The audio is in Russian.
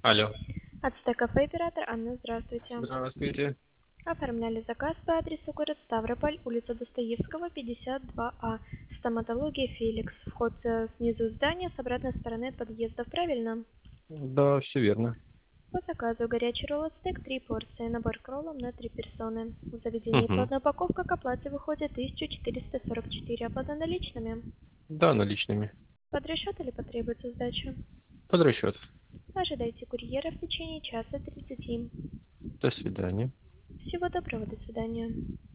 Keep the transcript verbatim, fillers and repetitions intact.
Алло. Ацтек кафе, оператор Анна, здравствуйте. Здравствуйте. Оформляли заказ по адресу город Ставрополь, улица Достоевского, пятьдесят два А. Стоматология Феликс. Вход э, снизу здания, с обратной стороны от подъезда, правильно? Да, все верно. По заказу горячий ролл ацтек, три порции, набор к роллам на три персоны. В заведении Угу. платная упаковка к оплате выходит тысяча четыреста сорок четыре. Оплата наличными. Да, наличными. Под расчет или потребуется сдача? Под расчет. Ожидайте курьера в течение часа тридцати. До свидания. Всего доброго, до свидания.